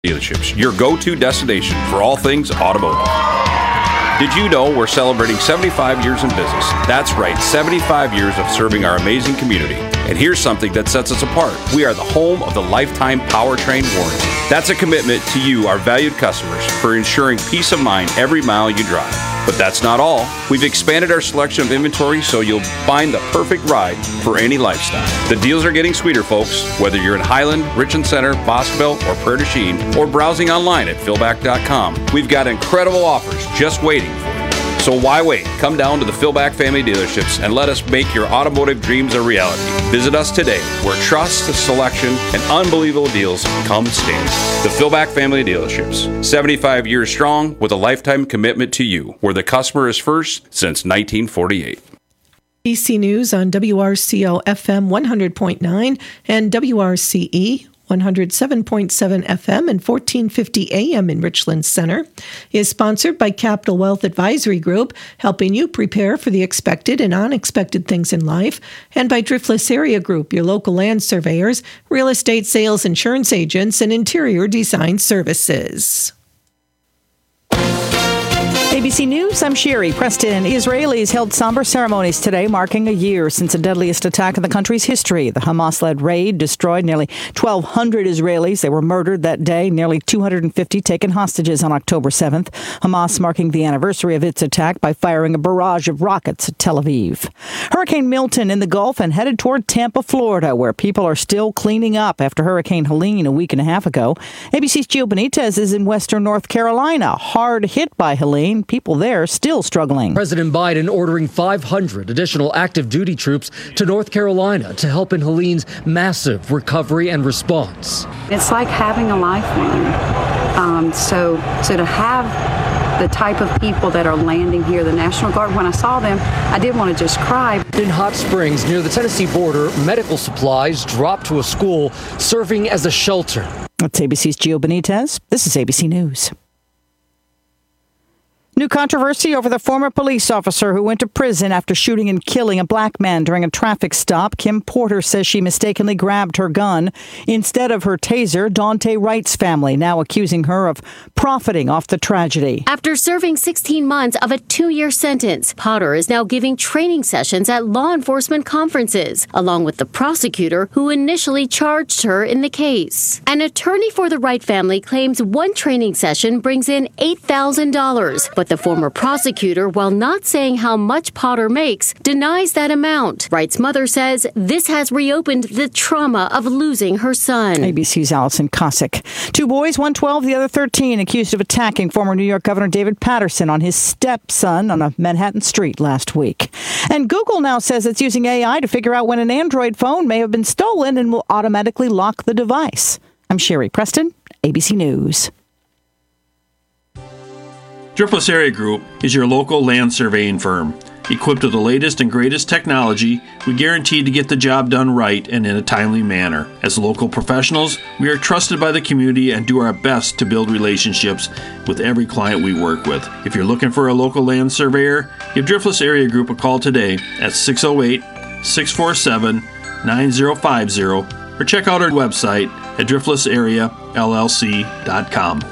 Dealerships, your go-to destination for all things automotive. Did you know we're celebrating 75 years in business? That's right, 75 years of serving our amazing community. And here's something that sets us apart. We are the home of the lifetime powertrain warranty. That's a commitment to you, our valued customers, for ensuring peace of mind every mile you drive. But that's not all. We've expanded our selection of inventory so you'll find the perfect ride for any lifestyle. The deals are getting sweeter, folks. Whether you're in Highland, Richland Center, Boscoville, or Prairie du Chien, or browsing online at Philback.com, we've got incredible offers just waiting for you. So why wait? Come down to the Philback Family Dealerships and let us make your automotive dreams a reality. Visit us today, where trust, selection, and unbelievable deals come standard. The Philback Family Dealerships, 75 years strong with a lifetime commitment to you, where the customer is first since 1948. ABC News on WRCL FM 100.9 and WRCE 107.7 FM and 1450 AM in Richland Center, is sponsored by Capital Wealth Advisory Group, helping you prepare for the expected and unexpected things in life, and by Driftless Area Group, your local land surveyors, real estate sales, insurance agents, and interior design services. ABC News, I'm Sherry Preston. Israelis held somber ceremonies today, marking a year since the deadliest attack in the country's history. The Hamas-led raid destroyed nearly 1,200 Israelis. They were murdered that day, nearly 250 taken hostages on October 7th. Hamas marking the anniversary of its attack by firing a barrage of rockets at Tel Aviv. Hurricane Milton in the Gulf and headed toward Tampa, Florida, where people are still cleaning up after Hurricane Helene a week and a half ago. ABC's Gio Benitez is in western North Carolina, hard hit by Helene. People there still struggling. President Biden ordering 500 additional active duty troops to North Carolina to help in Helene's massive recovery and response. It's like having a lifeline. So to have the type of people that are landing here, the National Guard, when I saw them, I did want to just cry. In Hot Springs, near the Tennessee border, medical supplies dropped to a school serving as a shelter. That's ABC's Gio Benitez. This is ABC News. New controversy over the former police officer who went to prison after shooting and killing a black man during a traffic stop. Kim Porter says she mistakenly grabbed her gun instead of her taser. Dante Wright's family now accusing her of profiting off the tragedy. After serving 16 months of a 2-year sentence, Potter is now giving training sessions at law enforcement conferences, along with the prosecutor who initially charged her in the case. An attorney for the Wright family claims one training session brings in $8,000, but the former prosecutor, while not saying how much Potter makes, denies that amount. Wright's mother says this has reopened the trauma of losing her son. ABC's Allison Cossack. 2 boys, one 12, the other 13, accused of attacking former New York Governor David Paterson on his stepson on a Manhattan street last week. And Google now says it's using AI to figure out when an Android phone may have been stolen and will automatically lock the device. I'm Sherry Preston, ABC News. Driftless Area Group is your local land surveying firm. Equipped with the latest and greatest technology, we guarantee to get the job done right and in a timely manner. As local professionals, we are trusted by the community and do our best to build relationships with every client we work with. If you're looking for a local land surveyor, give Driftless Area Group a call today at 608-647-9050 or check out our website at driftlessareallc.com.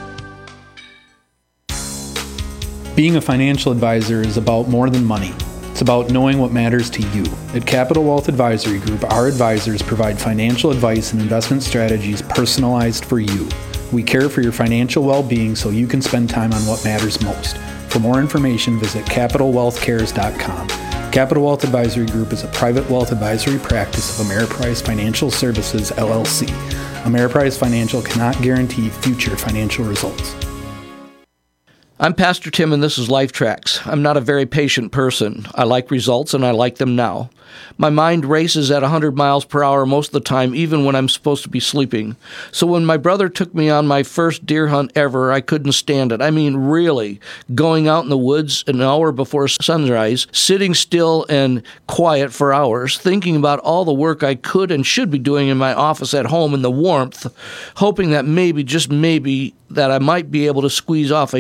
Being a financial advisor is about more than money. It's about knowing what matters to you. At Capital Wealth Advisory Group, our advisors provide financial advice and investment strategies personalized for you. We care for your financial well-being so you can spend time on what matters most. For more information, visit capitalwealthcares.com. Capital Wealth Advisory Group is a private wealth advisory practice of Ameriprise Financial Services, LLC. Ameriprise Financial cannot guarantee future financial results. I'm Pastor Tim, and this is Life Tracks. I'm not a very patient person. I like results, and I like them now. My mind races at 100 miles per hour most of the time, even when I'm supposed to be sleeping. So when my brother took me on my first deer hunt ever, I couldn't stand it. I mean, really, going out in the woods an hour before sunrise, sitting still and quiet for hours, thinking about all the work I could and should be doing in my office at home in the warmth, hoping that maybe, just maybe, that I might be able to squeeze off a shot at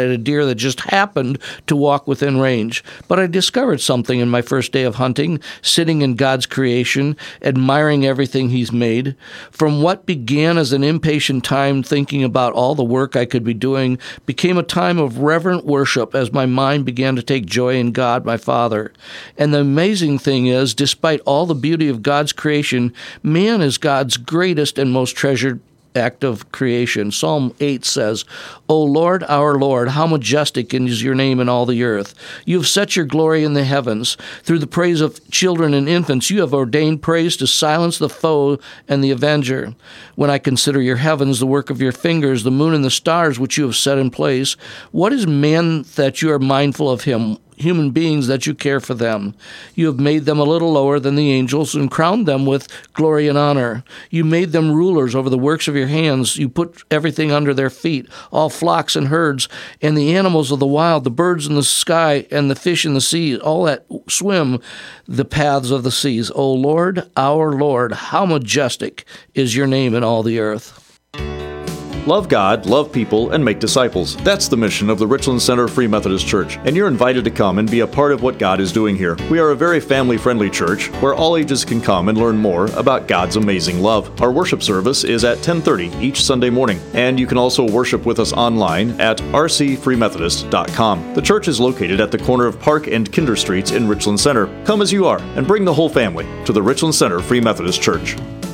at a deer that just happened to walk within range. But I discovered something in my first day of hunting, sitting in God's creation, admiring everything He's made. From what began as an impatient time thinking about all the work I could be doing, became a time of reverent worship as my mind began to take joy in God, my Father. And the amazing thing is, despite all the beauty of God's creation, man is God's greatest and most treasured act of creation. Psalm 8 says, O Lord, our Lord, how majestic is your name in all the earth. You have set your glory in the heavens. Through the praise of children and infants, you have ordained praise to silence the foe and the avenger. When I consider your heavens, the work of your fingers, the moon and the stars which you have set in place, what is man that you are mindful of him? Human beings that you care for them. You have made them a little lower than the angels and crowned them with glory and honor. You made them rulers over the works of your hands. You put everything under their feet, all flocks and herds, and the animals of the wild, the birds in the sky, and the fish in the sea, all that swim the paths of the seas. O Lord, our Lord, how majestic is your name in all the earth. Love God, love people, and make disciples. That's the mission of the Richland Center Free Methodist Church, and you're invited to come and be a part of what God is doing here. We are a very family-friendly church where all ages can come and learn more about God's amazing love. Our worship service is at 10:30 each Sunday morning, and you can also worship with us online at rcfreemethodist.com. The church is located at the corner of Park and Kinder Streets in Richland Center. Come as you are, and bring the whole family to the Richland Center Free Methodist Church.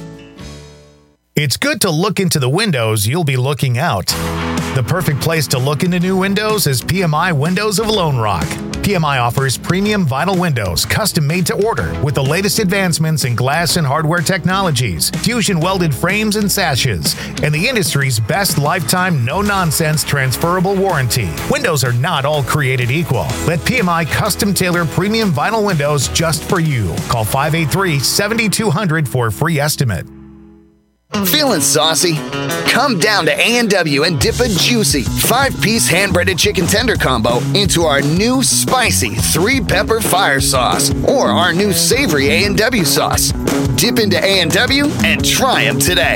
It's good to look into the windows you'll be looking out. The perfect place to look into new windows is PMI Windows of Lone Rock. PMI offers premium vinyl windows, custom made to order, with the latest advancements in glass and hardware technologies, fusion welded frames and sashes, and the industry's best lifetime no-nonsense transferable warranty. Windows are not all created equal. Let PMI custom tailor premium vinyl windows just for you. Call 583-7200 for a free estimate. Feeling saucy? Come down to A&W and dip a juicy 5-piece hand-breaded chicken tender combo into our new spicy 3-pepper fire sauce or our new savory A&W sauce. Dip into A&W and try them today.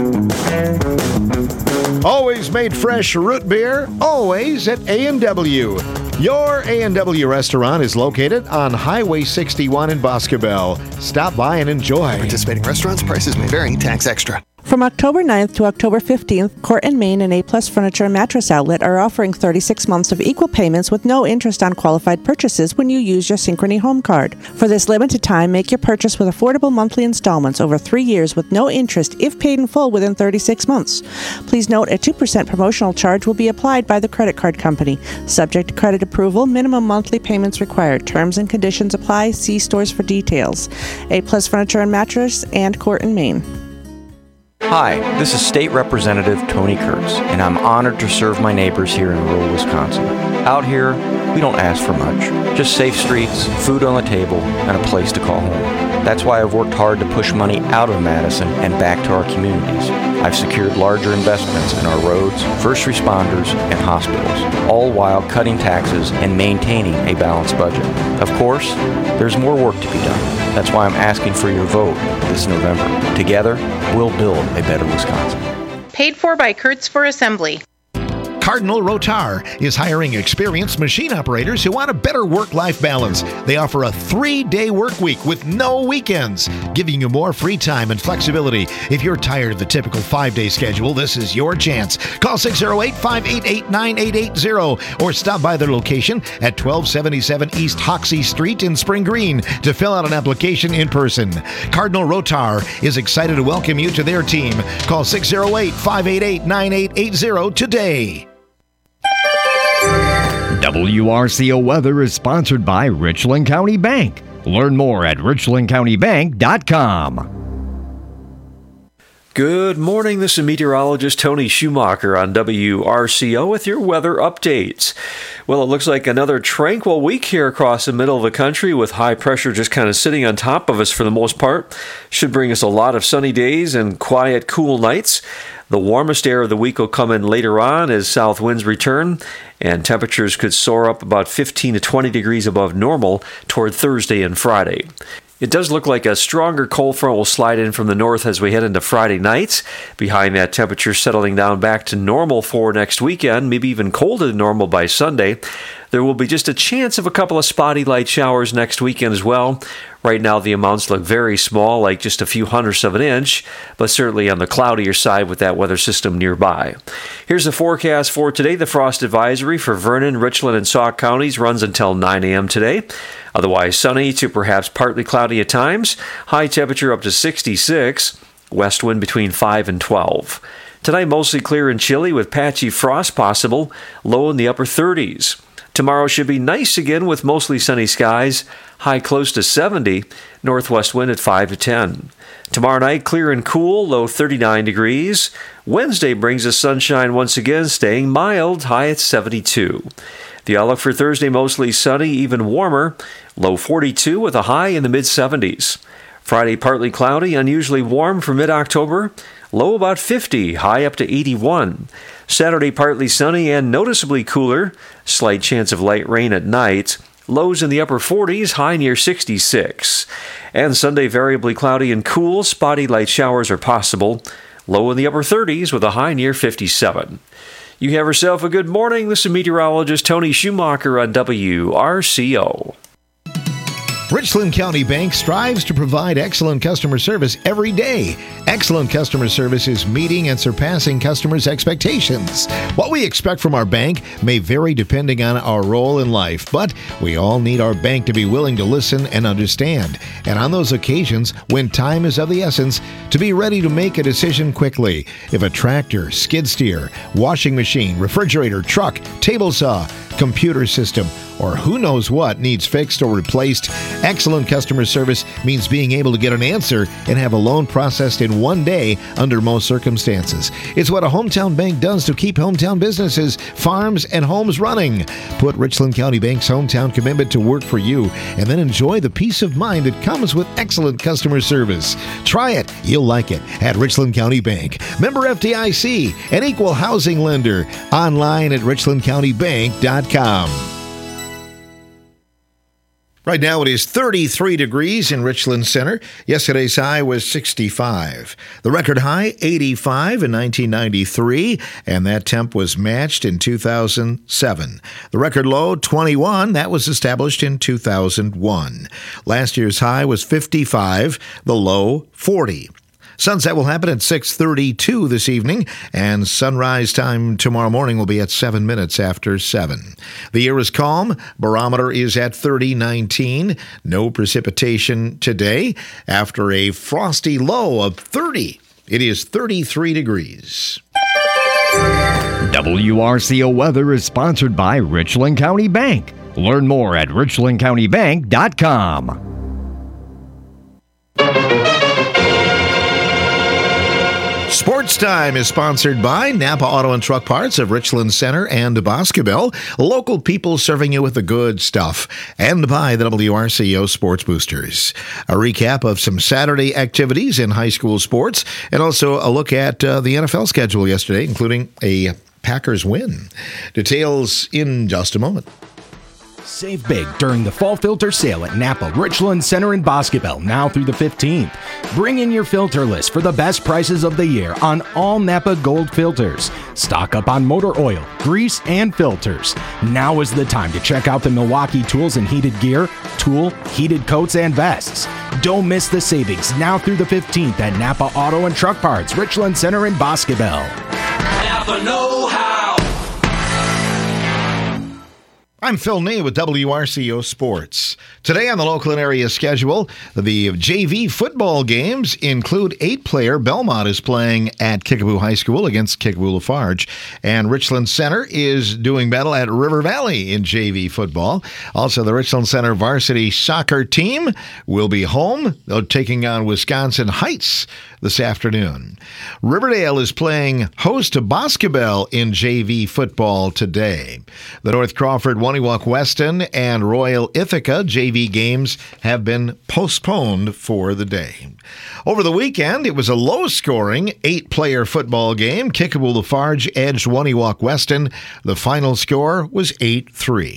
Always made fresh root beer, always at A&W. Your A&W restaurant is located on Highway 61 in Boscobel. Stop by and enjoy. Participating restaurants, prices may vary, tax extra. From October 9th to October 15th, Court & Main and A-Plus Furniture and Mattress Outlet are offering 36 months of equal payments with no interest on qualified purchases when you use your Synchrony Home Card. For this limited time, make your purchase with affordable monthly installments over 3 years with no interest if paid in full within 36 months. Please note a 2% promotional charge will be applied by the credit card company. Subject to credit approval, minimum monthly payments required. Terms and conditions apply. See stores for details. A-Plus Furniture and Mattress and Court & Main. Hi, this is State Representative Tony Kurtz, and I'm honored to serve my neighbors here in rural Wisconsin. Out here, we don't ask for much, just safe streets, food on the table, and a place to call home. That's why I've worked hard to push money out of Madison and back to our communities. I've secured larger investments in our roads, first responders, and hospitals, all while cutting taxes and maintaining a balanced budget. Of course, there's more work to be done. That's why I'm asking for your vote this November. Together, we'll build a better Wisconsin. Paid for by Kurtz for Assembly. Cardinal Rotar is hiring experienced machine operators who want a better work-life balance. They offer a 3-day work week with no weekends, giving you more free time and flexibility. If you're tired of the typical 5-day schedule, this is your chance. Call 608-588-9880 or stop by their location at 1277 East Hoxie Street in Spring Green to fill out an application in person. Cardinal Rotar is excited to welcome you to their team. Call 608-588-9880 today. WRCO Weather is sponsored by Richland County Bank. Learn more at richlandcountybank.com. Good morning, this is meteorologist Tony Schumacher on WRCO with your weather updates. Well, it looks like another tranquil week here across the middle of the country with high pressure just kind of sitting on top of us for the most part. Should bring us a lot of sunny days and quiet, cool nights. The warmest air of the week will come in later on as south winds return, and temperatures could soar up about 15 to 20 degrees above normal toward Thursday and Friday. It does look like a stronger cold front will slide in from the north as we head into Friday night. Behind that, temperature settling down back to normal for next weekend, maybe even colder than normal by Sunday. There will be just a chance of a couple of spotty light showers next weekend as well. Right now, the amounts look very small, like just a few hundredths of an inch, but certainly on the cloudier side with that weather system nearby. Here's the forecast for today. The frost advisory for Vernon, Richland, and Sauk counties runs until 9 a.m. today. Otherwise sunny to perhaps partly cloudy at times. High temperature up to 66. West wind between 5 and 12. Tonight, mostly clear and chilly with patchy frost possible. Low in the upper 30s. Tomorrow should be nice again with mostly sunny skies, high close to 70, northwest wind at 5 to 10. Tomorrow night, clear and cool, low 39 degrees. Wednesday brings us sunshine once again, staying mild, high at 72. The outlook for Thursday, mostly sunny, even warmer, low 42 with a high in the mid-70s. Friday, partly cloudy, unusually warm for mid-October, low about 50, high up to 81. Saturday, partly sunny and noticeably cooler. Slight chance of light rain at night. Lows in the upper 40s, high near 66. And Sunday, variably cloudy and cool. Spotty light showers are possible. Low in the upper 30s with a high near 57. You have yourself a good morning. This is meteorologist Tony Schumacher on WRCO. Richland County Bank strives to provide excellent customer service every day. Excellent customer service is meeting and surpassing customers' expectations. What we expect from our bank may vary depending on our role in life, but we all need our bank to be willing to listen and understand. And on those occasions, when time is of the essence, to be ready to make a decision quickly. If a tractor, skid steer, washing machine, refrigerator, truck, table saw, computer system, or who knows what needs fixed or replaced, excellent customer service means being able to get an answer and have a loan processed in one day under most circumstances. It's what a hometown bank does to keep hometown businesses, farms, and homes running. Put Richland County Bank's hometown commitment to work for you and then enjoy the peace of mind that comes with excellent customer service. Try it. You'll like it at Richland County Bank. Member FDIC, an equal housing lender. Online at richlandcountybank.com. Right now it is 33 degrees in Richland Center. Yesterday's high was 65. The record high, 85 in 1993, and that temp was matched in 2007. The record low, 21, that was established in 2001. Last year's high was 55, the low, 40. Sunset will happen at 6:32 this evening, and sunrise time tomorrow morning will be at 7 minutes after 7. The air is calm. Barometer is at 30.19. No precipitation today. After a frosty low of 30, it is 33 degrees. WRCO weather is sponsored by Richland County Bank. Learn more at richlandcountybank.com. Sports Time is sponsored by Napa Auto and Truck Parts of Richland Center and Boscobel. Local people serving you with the good stuff. And by the WRCO Sports Boosters. A recap of some Saturday activities in high school sports, and also a look at the NFL schedule yesterday, including a Packers win. Details in just a moment. Save big during the fall filter sale at Napa, Richland Center, and Boscobel now through the 15th. Bring in your filter list for the best prices of the year on all Napa Gold filters. Stock up on motor oil, grease, and filters. Now is the time to check out the Milwaukee tools and heated gear, tool, heated coats, and vests. Don't miss the savings now through the 15th at Napa Auto and Truck Parts, Richland Center, and Boscobel. Napa know-how. I'm Phil Nee with WRCO Sports. Today on the local and area schedule, the JV football games include 8-player. Belmont is playing at Kickapoo High School against Kickapoo Lafarge. And Richland Center is doing battle at River Valley in JV football. Also, the Richland Center varsity soccer team will be home. They're taking on Wisconsin Heights this afternoon. Riverdale is playing host to Boscobel in JV football today. The North Crawford Waniwak Weston and Royal Ithaca JV games have been postponed for the day. Over the weekend, it was a low-scoring 8-player football game. Kickapoo Lafarge edged Waniwak Weston. The final score was 8-3.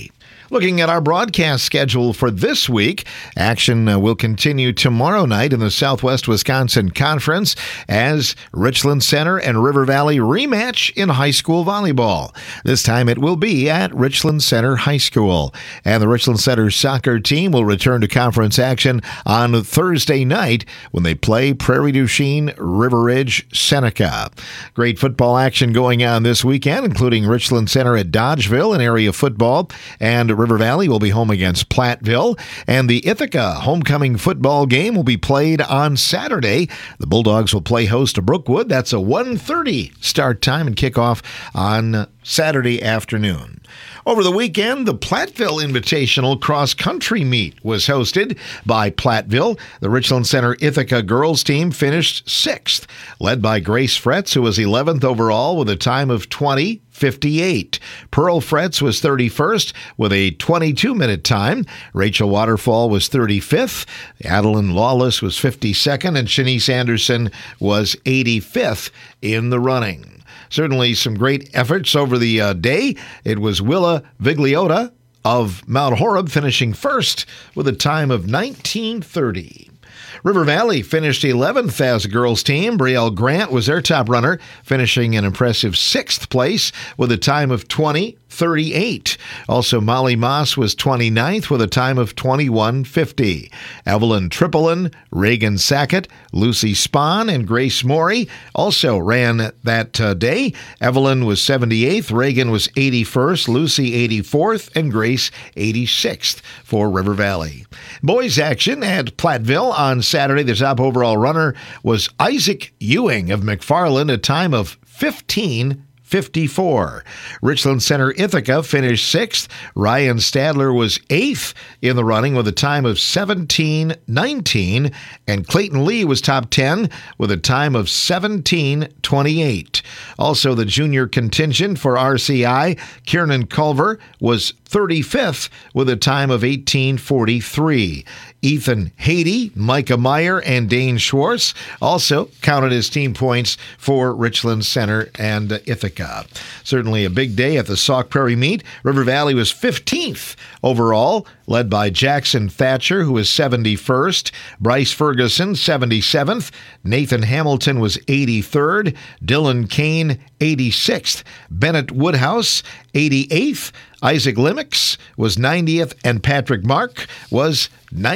Looking at our broadcast schedule for this week, action will continue tomorrow night in the Southwest Wisconsin Conference as Richland Center and River Valley rematch in high school volleyball. This time it will be at Richland Center High School. And the Richland Center soccer team will return to conference action on Thursday night when they play Prairie du Chien, River Ridge, Seneca. Great football action going on this weekend, including Richland Center at Dodgeville in area football, and River Valley will be home against Platteville, and the Ithaca homecoming football game will be played on Saturday. The Bulldogs will play host to Brookwood. That's a 1:30 start time and kickoff on Saturday afternoon. Over the weekend, the Platteville Invitational cross-country meet was hosted by Platteville. The Richland Center Ithaca girls team finished 6th, led by Grace Fretz, who was 11th overall with a time of 20:58. Pearl Fretz was 31st with a 22-minute time. Rachel Waterfall was 35th. Adeline Lawless was 52nd, and Shanice Anderson was 85th in the running. Certainly some great efforts over the day. It was Willa Vigliota of Mount Horeb finishing first with a time of 19:30. River Valley finished 11th as a girls team. Brielle Grant was their top runner, finishing in impressive 6th place with a time of 20:38. Also, Molly Moss was 29th with a time of 21:50. Evelyn Tripolin, Reagan Sackett, Lucy Spahn, and Grace Morey also ran that day. Evelyn was 78th, Reagan was 81st, Lucy 84th, and Grace 86th for River Valley. Boys action at Platteville on Saturday. The top overall runner was Isaac Ewing of McFarland, a time of 15:54. Richland Center Ithaca finished 6th. Ryan Stadler was 8th in the running with a time of 17:19, and Clayton Lee was top 10 with a time of 17:28. Also, the junior contingent for RCI, Kiernan Culver, was 35th with a time of 18:43. Ethan Haiti, Micah Meyer, and Dane Schwartz also counted as team points for Richland Center and Ithaca. Certainly a big day at the Sauk Prairie meet. River Valley was 15th overall, led by Jackson Thatcher, who was 71st, Bryce Ferguson, 77th, Nathan Hamilton was 83rd, Dylan Kane, 86th, Bennett Woodhouse, 88th, Isaac Limix was 90th, and Patrick Mark was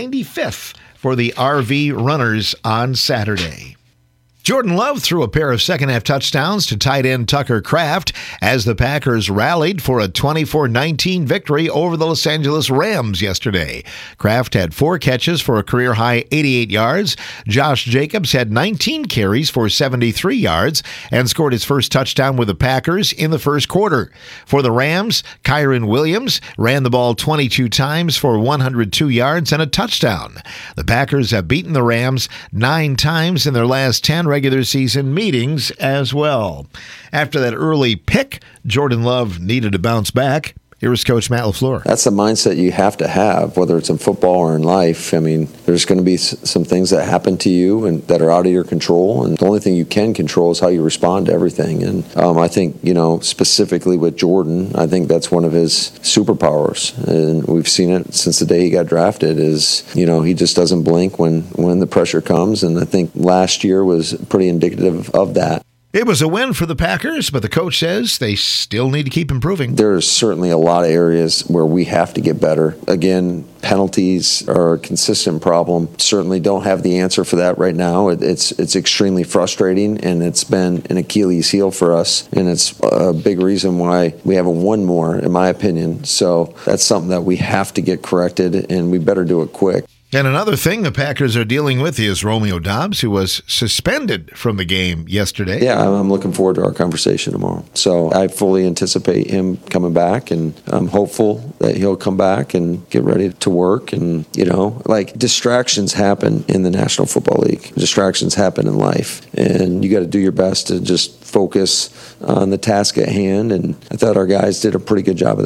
95th for the RV runners on Saturday. Jordan Love threw a pair of second-half touchdowns to tight end Tucker Kraft as the Packers rallied for a 24-19 victory over the Los Angeles Rams yesterday. Kraft had 4 catches for a career-high 88 yards. Josh Jacobs had 19 carries for 73 yards and scored his first touchdown with the Packers in the first quarter. For the Rams, Kyron Williams ran the ball 22 times for 102 yards and a touchdown. The Packers have beaten the Rams 9 times in their last 10 regular season meetings as well. After that early pick, Jordan Love needed to bounce back. Here is Coach Matt LaFleur. That's the mindset you have to have, whether it's in football or in life. I mean, there's going to be some things that happen to you and that are out of your control, and the only thing you can control is how you respond to everything. And I think, specifically with Jordan, I think that's one of his superpowers, and we've seen it since the day he got drafted. Is he just doesn't blink when the pressure comes, and I think last year was pretty indicative of that. It was a win for the Packers, but the coach says they still need to keep improving. There's certainly a lot of areas where we have to get better. Again, penalties are a consistent problem. Certainly don't have the answer for that right now. It's extremely frustrating, and it's been an Achilles heel for us, and it's a big reason why we haven't won more, in my opinion. So that's something that we have to get corrected, and we better do it quick. And another thing the Packers are dealing with is Romeo Dobbs, who was suspended from the game yesterday. Yeah, I'm looking forward to our conversation tomorrow. So I fully anticipate him coming back, and I'm hopeful that he'll come back and get ready to work. And, distractions happen in the National Football League. Distractions happen in life. And you got to do your best to just focus on the task at hand. And I thought our guys did a pretty good job of that.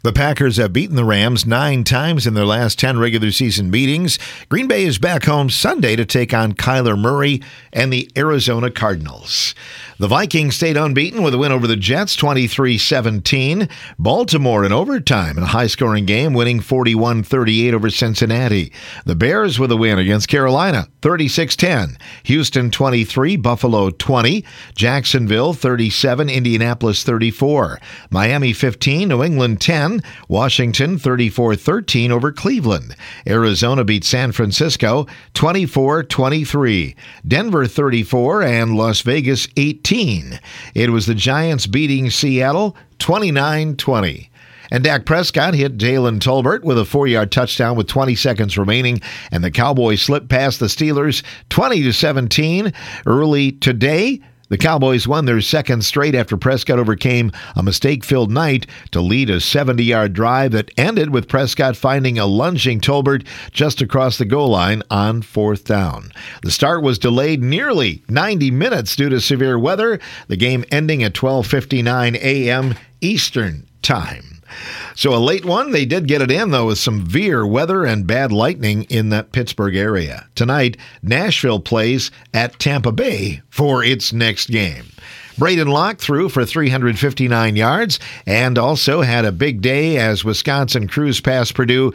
The Packers have beaten the Rams 9 times in their last 10 regular season meetings. Green Bay is back home Sunday to take on Kyler Murray and the Arizona Cardinals. The Vikings stayed unbeaten with a win over the Jets, 23-17. Baltimore in overtime in a high-scoring game, winning 41-38 over Cincinnati. The Bears with a win against Carolina, 36-10. Houston 23, Buffalo 20. Jacksonville 37, Indianapolis 34. Miami 15, New England 10. Washington 34-13 over Cleveland. Arizona beat San Francisco 24-23. Denver 34 and Las Vegas 18. It was the Giants beating Seattle 29-20. And Dak Prescott hit Jalen Tolbert with a 4-yard touchdown with 20 seconds remaining, and the Cowboys slipped past the Steelers 20-17. Early today, the Cowboys won their second straight after Prescott overcame a mistake-filled night to lead a 70-yard drive that ended with Prescott finding a lunging Tolbert just across the goal line on 4th down. The start was delayed nearly 90 minutes due to severe weather, the game ending at 12:59 a.m. Eastern Time. So a late one. They did get it in, though, with some severe weather and bad lightning in that Pittsburgh area. Tonight, Nashville plays at Tampa Bay for its next game. Braden Locke threw for 359 yards and also had a big day as Wisconsin cruised past Purdue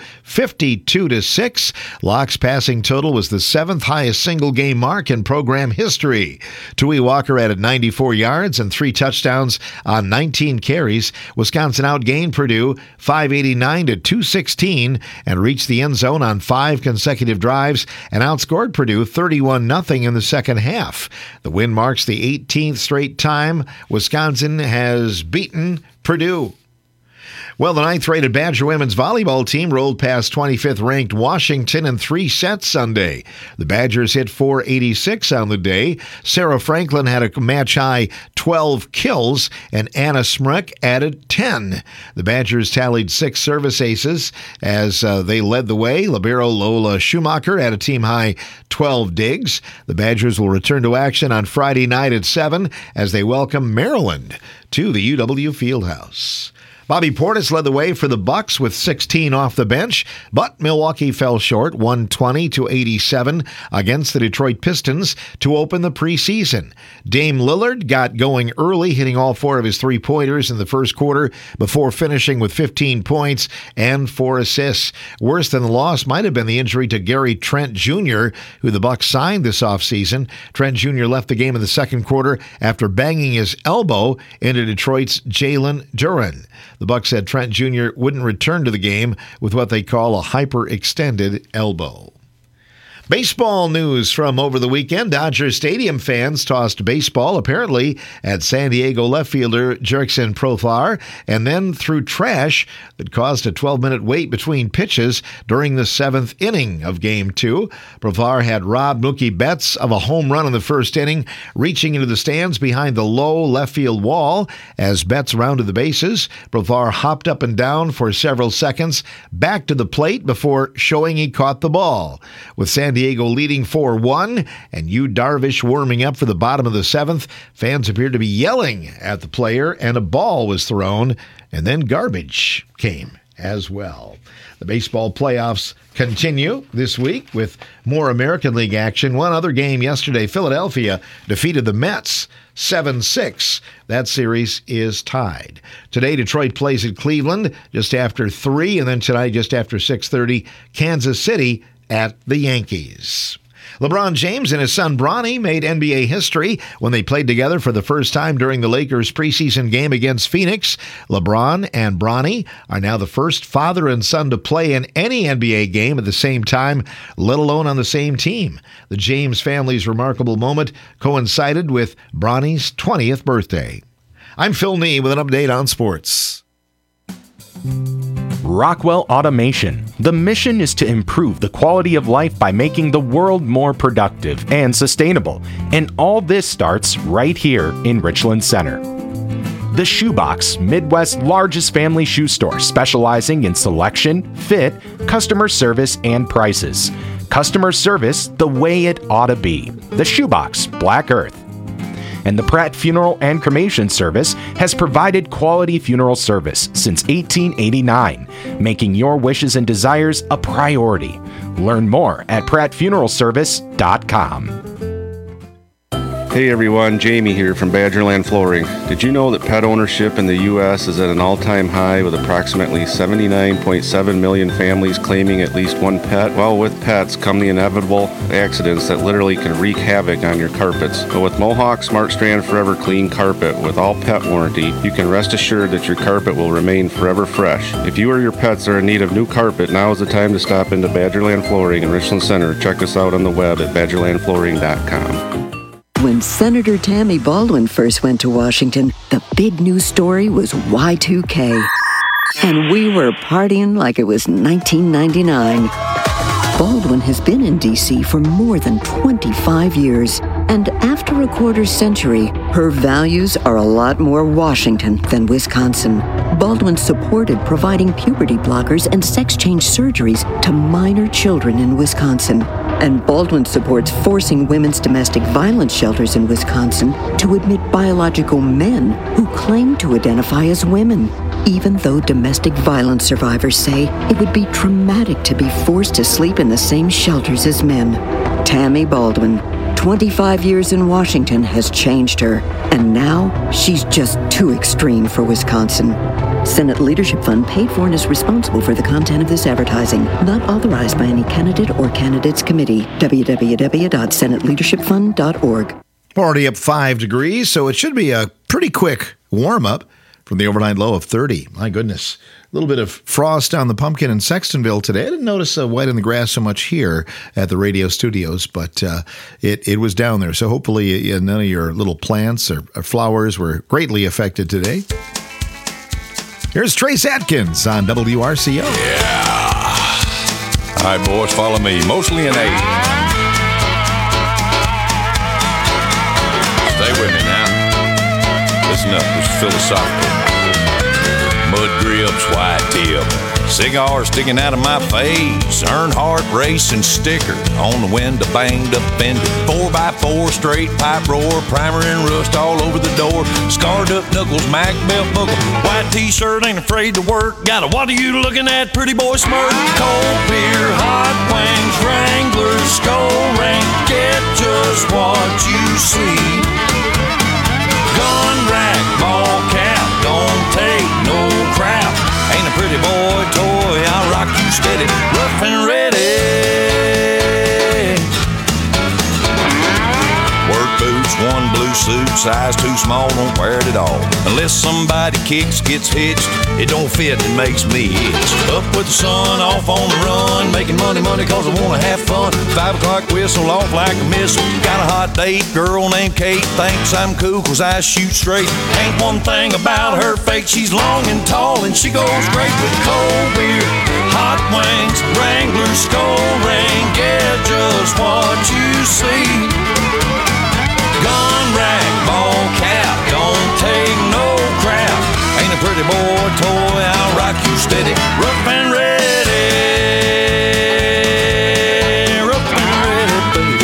52-6. Locke's passing total was the 7th highest single-game mark in program history. Tui Walker added 94 yards and 3 touchdowns on 19 carries. Wisconsin outgained Purdue 589-216 and reached the end zone on 5 consecutive drives and outscored Purdue 31-0 in the second half. The win marks the 18th straight time Wisconsin has beaten Purdue. Well, the 9th-rated Badger women's volleyball team rolled past 25th-ranked Washington in 3 sets Sunday. The Badgers hit 486 on the day. Sarah Franklin had a match-high 12 kills, and Anna Smrek added 10. The Badgers tallied 6 service aces as they led the way. Libero Lola Schumacher had a team-high 12 digs. The Badgers will return to action on Friday night at 7 as they welcome Maryland to the UW Fieldhouse. Bobby Portis led the way for the Bucks with 16 off the bench, but Milwaukee fell short 120-87 against the Detroit Pistons to open the preseason. Dame Lillard got going early, hitting all 4 of his 3-pointers in the first quarter before finishing with 15 points and 4 assists. Worse than the loss might have been the injury to Gary Trent Jr., who the Bucks signed this offseason. Trent Jr. left the game in the second quarter after banging his elbow into Detroit's Jalen Duren. The Bucks said Trent Jr. wouldn't return to the game with what they call a hyperextended elbow. Baseball news from over the weekend. Dodger Stadium fans tossed baseball, apparently, at San Diego left fielder Jurickson Profar, and then threw trash that caused a 12-minute wait between pitches during the 7th inning of Game 2. Profar had robbed Mookie Betts of a home run in the first inning, reaching into the stands behind the low left field wall. As Betts rounded the bases, Profar hopped up and down for several seconds, back to the plate before showing he caught the ball. With San Diego leading 4-1 and Yu Darvish warming up for the bottom of the 7th, fans appeared to be yelling at the player, and a ball was thrown, and then garbage came as well. The baseball playoffs continue this week with more American League action. One other game yesterday, Philadelphia defeated the Mets 7-6. That series is tied. Today, Detroit plays at Cleveland just after 3, and then tonight just after 6:30, Kansas City at the Yankees. LeBron James and his son Bronny made NBA history when they played together for the first time during the Lakers' preseason game against Phoenix. LeBron and Bronny are now the first father and son to play in any NBA game at the same time, let alone on the same team. The James family's remarkable moment coincided with Bronny's 20th birthday. I'm Phil Nee with an update on sports. Rockwell Automation. The mission is to improve the quality of life by making the world more productive and sustainable. And all this starts right here in Richland Center. The Shoebox, Midwest's largest family shoe store, specializing in selection, fit, customer service, and prices. Customer service the way it ought to be. The Shoebox, Black Earth. and the Pratt Funeral and Cremation Service has provided quality funeral service since 1889, making your wishes and desires a priority. Learn more at prattfuneralservice.com. Hey everyone, Jamie here from Badgerland Flooring. Did you know that pet ownership in the U.S. is at an all-time high with approximately 79.7 million families claiming at least one pet? Well, with pets come the inevitable accidents that literally can wreak havoc on your carpets. But with Mohawk Smart Strand Forever Clean Carpet with all pet warranty, you can rest assured that your carpet will remain forever fresh. If you or your pets are in need of new carpet, now is the time to stop into Badgerland Flooring in Richland Center. Check us out on the web at badgerlandflooring.com. When Senator Tammy Baldwin first went to Washington, the big news story was Y2K. And we were partying like it was 1999. Baldwin has been in D.C. for more than 25 years. And after a quarter century, her values are a lot more Washington than Wisconsin. Baldwin supported providing puberty blockers and sex change surgeries to minor children in Wisconsin. And Baldwin supports forcing women's domestic violence shelters in Wisconsin to admit biological men who claim to identify as women, even though domestic violence survivors say it would be traumatic to be forced to sleep in the same shelters as men. Tammy Baldwin, 25 years in Washington has changed her, and now she's just too extreme for Wisconsin. Senate Leadership Fund paid for and is responsible for the content of this advertising, not authorized by any candidate or candidates committee. www.senateleadershipfund.org. Already up 5 degrees, so it should be a pretty quick warm-up from the overnight low of 30. My goodness. A little bit of frost on the pumpkin in Sextonville today. I didn't notice white in the grass so much here at the radio studios, but it was down there. So hopefully none of your little plants or flowers were greatly affected today. Here's Trace Atkins on WRCO. Yeah. All right, boys, follow me. Mostly an A. Stay with me now. Listen up. This is philosophical. Mud grips, white tip. Cigar sticking out of my face. Earnhardt racing sticker on the window, banged up fender. 4x4 straight pipe roar. Primer and rust all over the door. Scarred up knuckles, Mac belt buckle. White t-shirt, ain't afraid to work. Got a what are you looking at, pretty boy smirk? Cold beer, hot wings, Wrangler, skull ring. Get just what you see. Gun rack, ball cap, don't take no crap. Ain't a pretty boy toy, I'll rock you steady, rough and ready. Work boots, one blue suit, size too small, don't wear it at all. Unless somebody kicks, gets hitched, it don't fit, it makes me itch. Up with the sun, off on the run, making money cause I wanna have fun. 5 o'clock whistle, off like a missile. Got a hot date, girl named Kate, thinks I'm cool cause I shoot straight. Ain't one thing about her fake, she's long and tall and she goes great with cold beer, hot wings, Wrangler, skull ring. Get just what you see. Gun rack, ball cap, don't take no crap. Ain't a pretty boy toy, I'll rock you steady, rough and ready. Rough and ready, baby.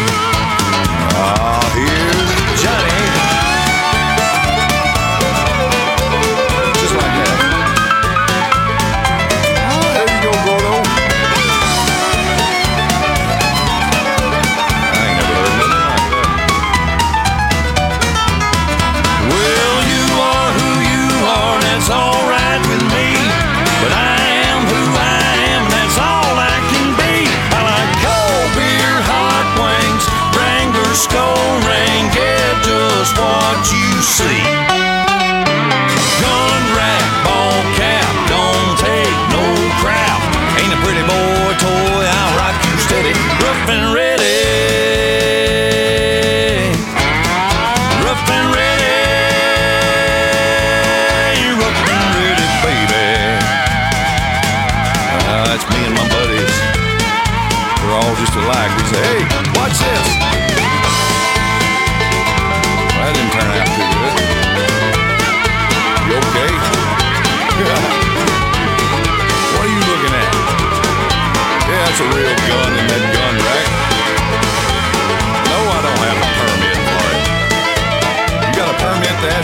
Here's Johnny. Just like that. There you go, Gordo. I ain't never heard nothing like that. Well, you are who you are, and that's all right with me. But I am who I am, and that's all I can be. I like cold beer, hot wings, Wrangler, skull ring. Get just what you see. Gun rack, ball cap, don't take no crap. Ain't a pretty boy toy, I'll rock you steady, rough and ready. Rough and ready. Rough and ready, baby. It's me and my buddies. We're all just alike. We say, hey, watch this. Well, that didn't turn out too good. You okay? What are you looking at? Yeah, that's a real gun in that gun rack. No, I don't have a permit for it.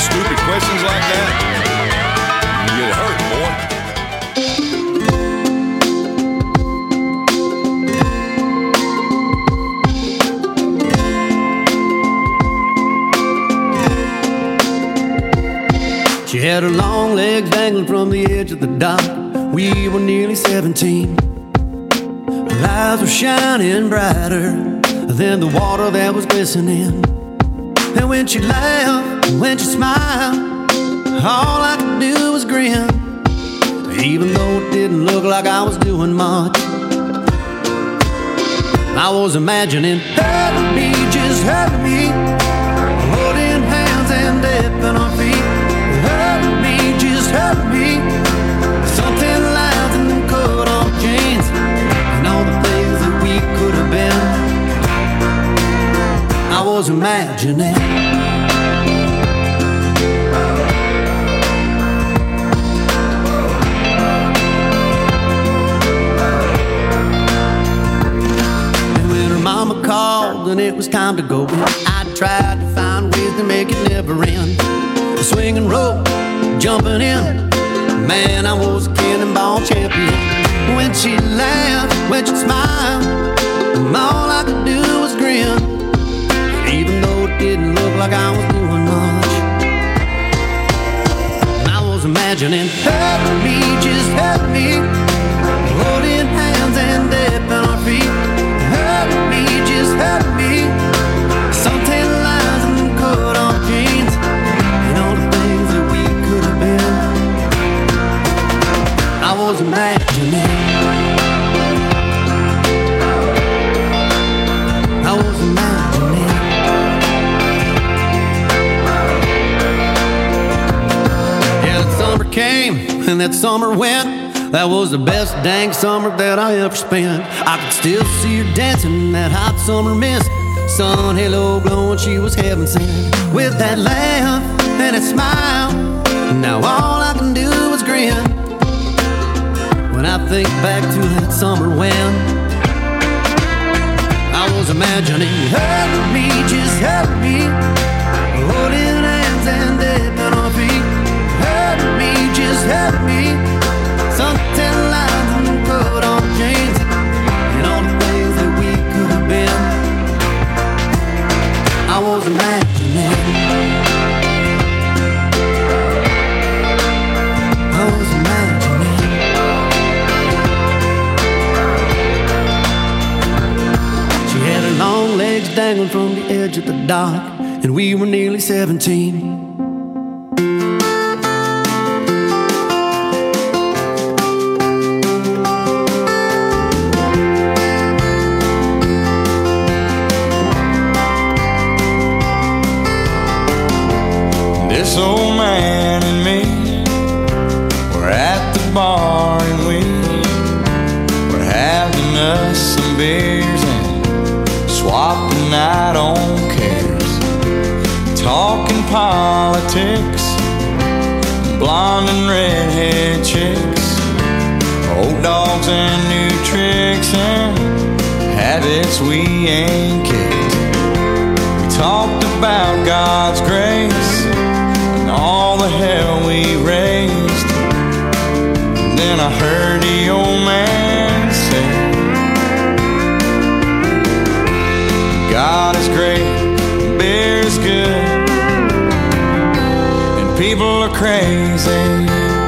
stupid questions like that, you get hurt, boy. She had her long legs dangling from the edge of the dock. We were nearly 17. Her eyes were shining brighter than the water that was glistening. And when she laughed, when she smiled, all I could do was grin. Even though it didn't look like I was doing much, I was imagining help me, just help me, holding hands and dipping our feet. Help me, just help me, something loud in them cut-off jeans, and all the things that we could have been. I was imagining. And when her mama called and it was time to go, I tried to find ways to make it never end. Swinging rope, jumping in, man, I was a cannonball champion. When she laughed, when she smiled, all I could do was grin. Even though it didn't look like I was doing much, I was imagining, help me, just help me, holding hands and dipping our feet. Help me, just help me, something lines in them cut-off jeans, and all the things that we could have been. I was imagining. I was imagining. Yeah, that summer came and that summer went. That was the best dang summer that I ever spent. I could still see her dancing in that hot summer mist. Sun halo glowing, she was heaven sent. With that laugh and that smile, now all I can do is grin. When I think back to that summer when I was imagining, help me, just help me, holding hands and dipping our feet. Help me, just help me, something lines and cut-off jeans, and all the things that we could have been. I was imagining. I was imagining. She had her long legs dangling from the edge of the dock, and we were nearly 17. This old man and me were at the bar and we were having us some beers and swapping out on cares, talking politics, blonde and redhead chicks, old dogs and new tricks and habits we ain't kicked. We talked about God's grace, all the hell we raised. And then I heard the old man say, God is great, beer is good, and people are crazy.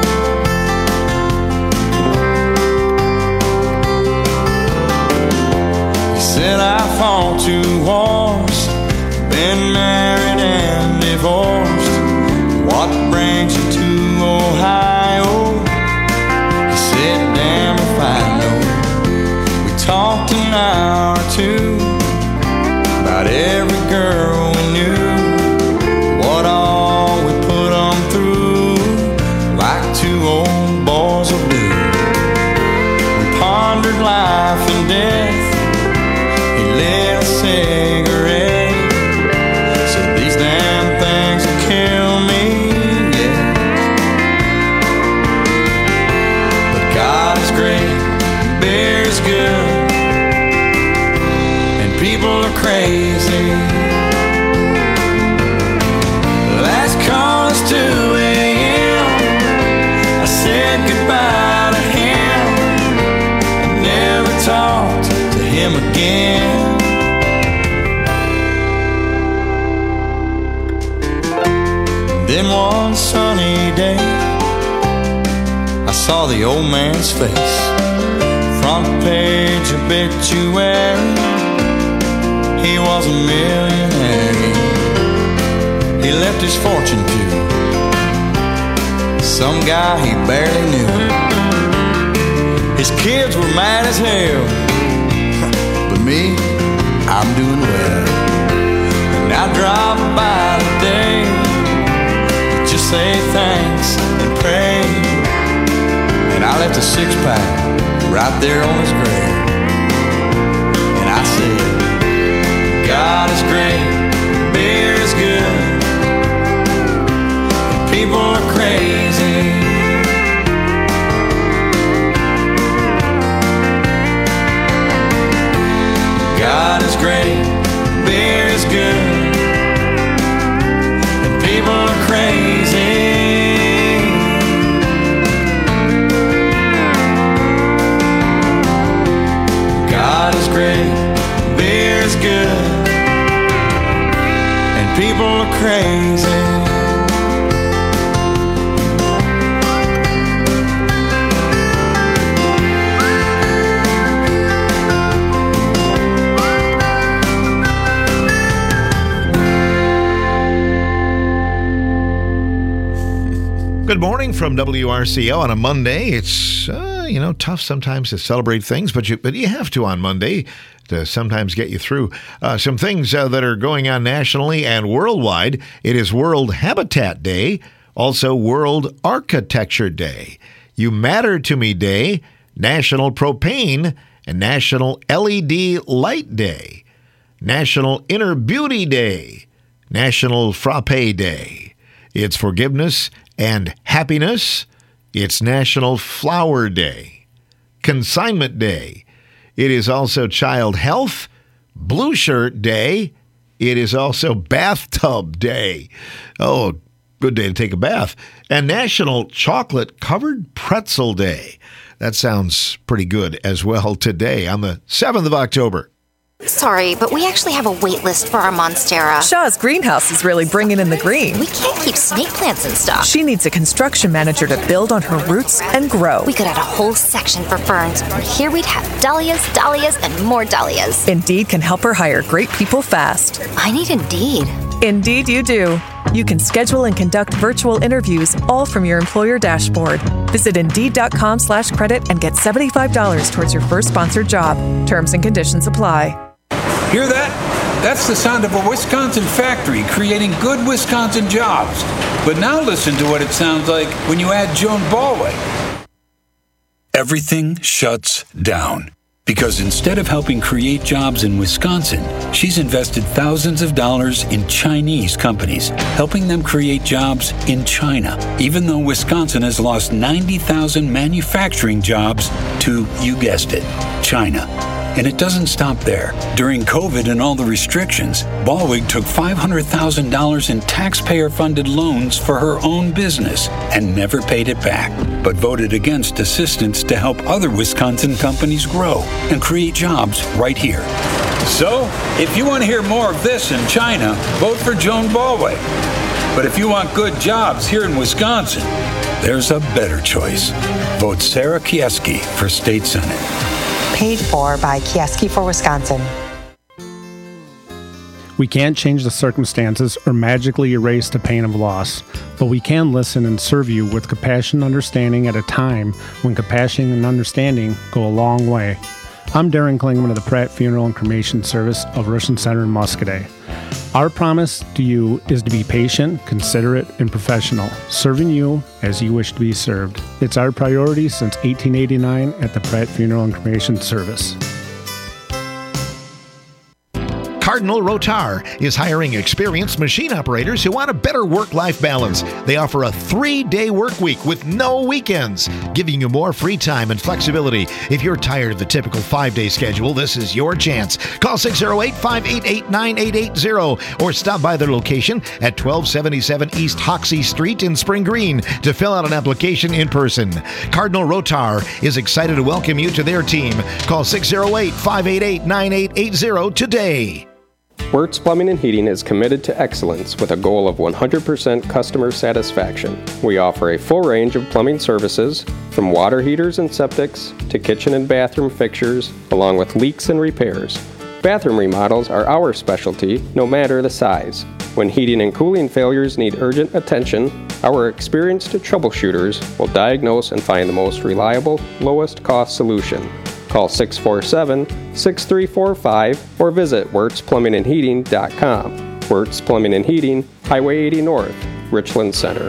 He said I fought 2 wars, been married and divorced. What brings you to Ohio? He said, damn if I know. We talked an hour or 2 about every girl we knew, what all we put them through, like 2 old boys will do. We pondered life and death. He lit a cigarette, said these damn things will kill me. Great, beer is good, and people are crazy. Let's call a him again. Then one sunny day, I saw the old man's face. Front page obituary, he was a millionaire. He left his fortune to some guy he barely knew. His kids were mad as hell, but me, I'm doing well. And I drive by today, just say thanks and pray. And I left a 6-pack right there on his grave. And I said, God is great, beer is good, and people are crazy. God is great, beer is good, and people are crazy. God is great, beer is good, and people are crazy. Good morning from WRCO on a Monday. It's tough sometimes to celebrate things, but you have to on Monday to sometimes get you through some things that are going on nationally and worldwide. It is World Habitat Day, also World Architecture Day, You Matter to Me Day, National Propane and National LED Light Day, National Inner Beauty Day, National Frappe Day. It's Forgiveness and Happiness. It's National Flower Day, Consignment Day. It is also Child Health, Blue Shirt Day. It is also Bathtub Day. Oh, good day to take a bath. And National Chocolate Covered Pretzel Day. That sounds pretty good as well today on the 7th of October. Sorry, but we actually have a wait list for our Monstera. Shaw's greenhouse is really bringing in the green. We can't keep snake plants in stock. She needs a construction manager to build on her roots and grow. We could add a whole section for ferns. And here we'd have dahlias, dahlias, and more dahlias. Indeed can help her hire great people fast. I need Indeed. Indeed you do. You can schedule and conduct virtual interviews all from your employer dashboard. Visit Indeed.com/credit and get $75 towards your first sponsored job. Terms and conditions apply. Hear that? That's the sound of a Wisconsin factory creating good Wisconsin jobs. But now listen to what it sounds like when you add Joan Ballway. Everything shuts down. Because instead of helping create jobs in Wisconsin, she's invested thousands of dollars in Chinese companies, helping them create jobs in China, even though Wisconsin has lost 90,000 manufacturing jobs to, you guessed it, China. And it doesn't stop there. During COVID and all the restrictions, Ballwig took $500,000 in taxpayer-funded loans for her own business and never paid it back, but voted against assistance to help other Wisconsin companies grow and create jobs right here. So, if you want to hear more of this in China, vote for Joan Ballwig. But if you want good jobs here in Wisconsin, there's a better choice. Vote Sarah Kieski for State Senate. Paid for by Kieski for Wisconsin. We can't change the circumstances or magically erase the pain of loss, but we can listen and serve you with compassion and understanding at a time when compassion and understanding go a long way. I'm Darren Klingman of the Pratt Funeral and Cremation Service of Richland Center in Muscoda. Our promise to you is to be patient, considerate, and professional, serving you as you wish to be served. It's our priority since 1889 at the Pratt Funeral and Cremation Service. Cardinal Rotar is hiring experienced machine operators who want a better work-life balance. They offer a 3-day work week with no weekends, giving you more free time and flexibility. If you're tired of the typical 5-day schedule, this is your chance. Call 608-588-9880 or stop by their location at 1277 East Hoxie Street in Spring Green to fill out an application in person. Cardinal Rotar is excited to welcome you to their team. Call 608-588-9880 today. Wirtz Plumbing and Heating is committed to excellence with a goal of 100% customer satisfaction. We offer a full range of plumbing services, from water heaters and septics to kitchen and bathroom fixtures, along with leaks and repairs. Bathroom remodels are our specialty, no matter the size. When heating and cooling failures need urgent attention, our experienced troubleshooters will diagnose and find the most reliable, lowest cost solution. Call 647-6345 or visit WirtzPlumbingandHeating.com. Wirtz Plumbing and Heating, Highway 80 North, Richland Center.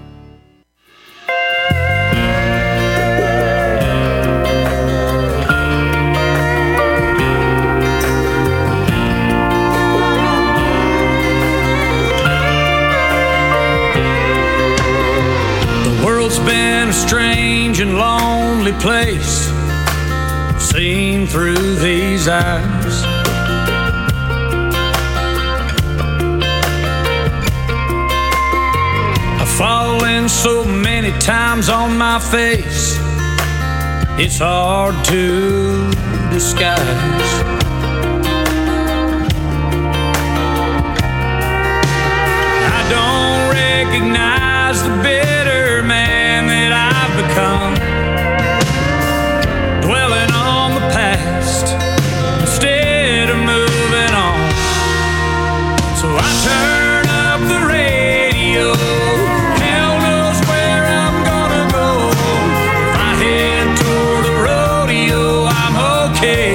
The world's been a strange and lonely place, seen through these eyes. I've fallen so many times on my face, it's hard to disguise. I don't recognize the bitter man that I've become, dwelling on the past instead of moving on. So I turn up the radio, hell knows where I'm gonna go. If I head toward the rodeo, I'm okay.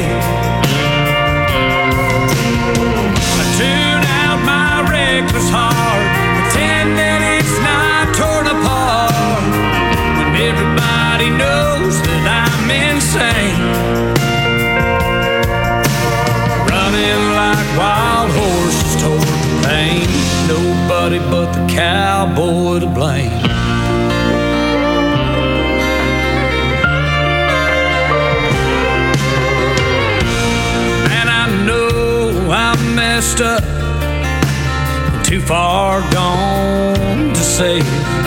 I tune out my reckless heart, pretend that it's not torn apart, when everybody knows that I'm insane. Running like wild horses toward the pain, nobody but the cowboy to blame. And I know I'm messed up, too far gone to save.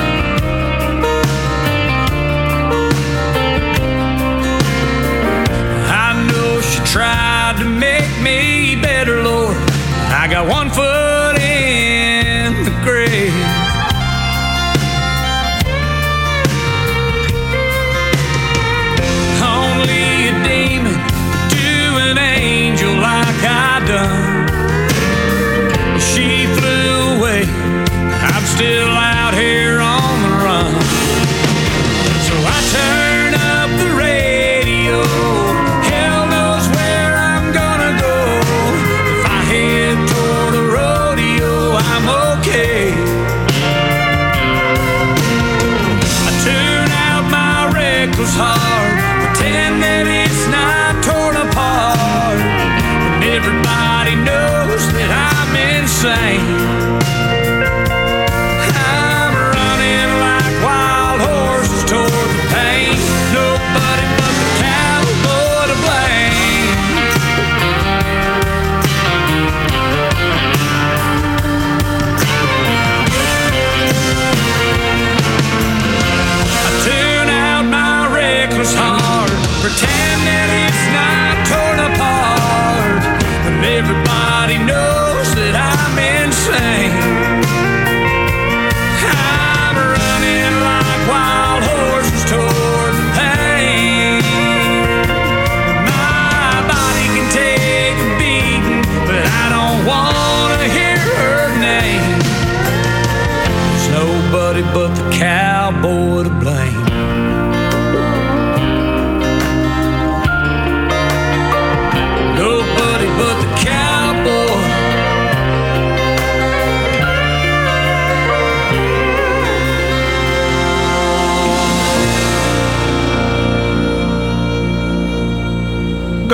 Tried to make me better, Lord. I got one foot in the grave. Only a demon could do an angel like I done. She flew away, I'm still out here on the run. So I turn up the radio, hard, pretend that it's not torn apart, and everybody knows that I'm insane. I'm running like wild horses toward the pain, nobody but the cowboy to blame. I tune out my reckless heart,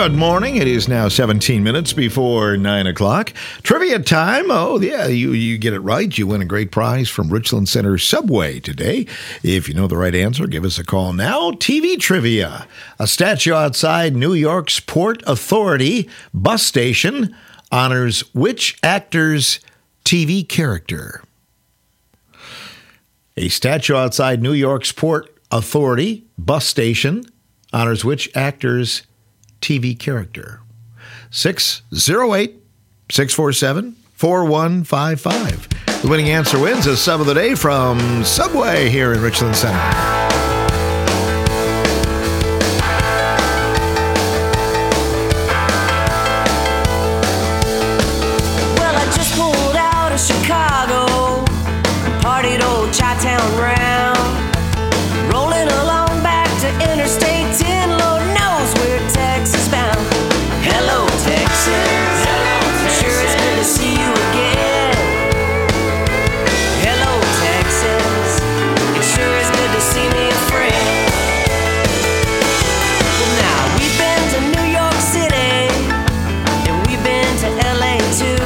Good morning. It is now 17 minutes before 9 o'clock. Trivia time. Oh, yeah, you get it right. You win a great prize from Richland Center Subway today. If you know the right answer, give us a call now. TV trivia. A statue outside New York's Port Authority bus station honors which actor's TV character? A statue outside New York's Port Authority bus station honors which actor's TV character? 608-647-4155. The winning answer wins a sub of the day from Subway here in Richland Center. Chicago, partied old Chi-Town round, rolling along back to Interstate 10, Lord knows we're Texas bound. Hello, Texas. Sure it's good to see you again. Hello, Texas. It sure is good to see me a friend. Well, now we've been to New York City and we've been to LA too.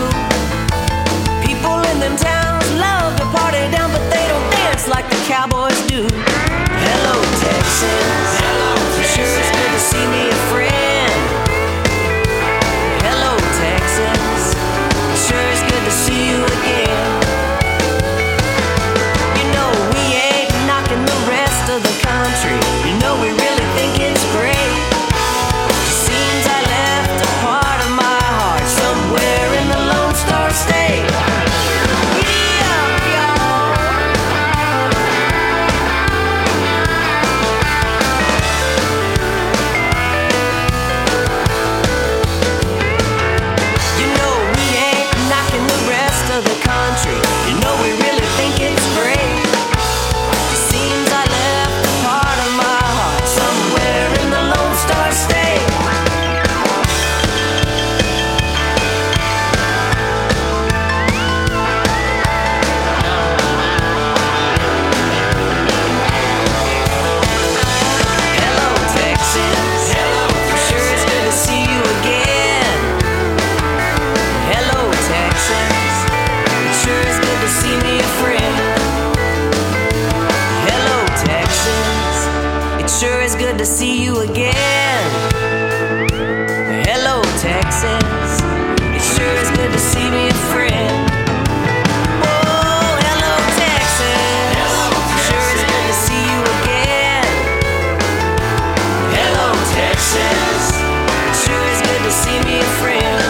Them towns love to party down, but they don't dance like the cowboys do. Hello, Texas. Sure it's good to see me a friend. Hello, Texas. Sure it's good to see you again. You know we ain't knocking the rest of the country. You know we really think it's great. Just seems I left a part of my heart somewhere in the Lone Star State. Good to see you again. Hello, Texas. It sure is good to see me a friend. Oh, hello, Texas. Sure is good to see you again. Hello, Texas. It sure is good to see me a friend.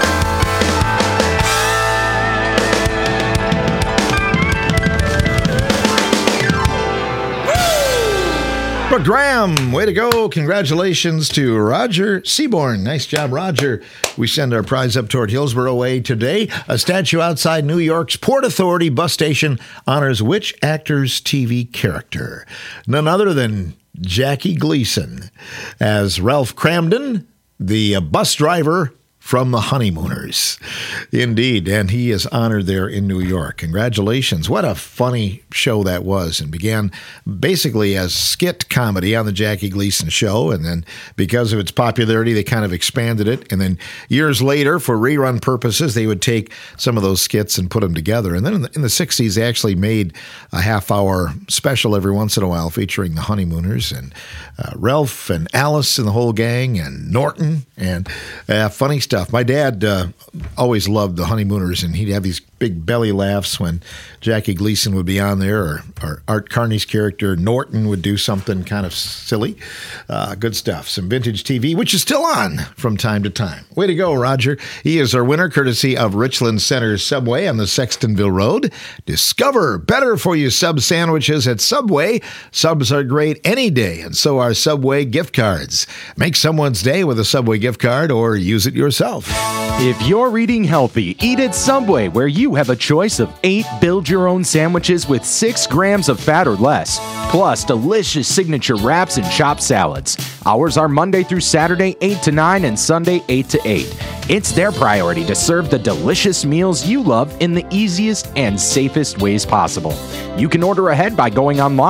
Brooke Graham, way to go. Congratulations to Roger Seaborn. Nice job, Roger. We send our prize up toward Hillsborough Way today. A statue outside New York's Port Authority bus station honors which actor's TV character? None other than Jackie Gleason as Ralph Cramden, the bus driver from The Honeymooners. Indeed, and he is honored there in New York. Congratulations. What a funny show that was, and began basically as skit comedy on the Jackie Gleason Show, and then because of its popularity, they kind of expanded it, and then years later, for rerun purposes, they would take some of those skits and put them together. And then in the 60s, they actually made a half-hour special every once in a while featuring The Honeymooners, and Ralph and Alice and the whole gang, and Norton, and funny stuff. My dad always loved The Honeymooners, and he'd have these big belly laughs when Jackie Gleason would be on there, or Art Carney's character Norton would do something kind of silly. Good stuff. Some vintage TV, which is still on from time to time. Way to go, Roger. He is our winner, courtesy of Richland Center Subway on the Sextonville Road. Discover better-for-you sub sandwiches at Subway. Subs are great any day, and so are Subway gift cards. Make someone's day with a Subway gift card, or use it yourself. If you're eating healthy, eat at Subway, where you have a choice of 8 build-your-own sandwiches with 6 grams of fat or less, plus delicious signature wraps and chopped salads. Hours are Monday through Saturday, 8 to 9, and Sunday, 8 to 8. It's their priority to serve the delicious meals you love in the easiest and safest ways possible. You can order ahead by going online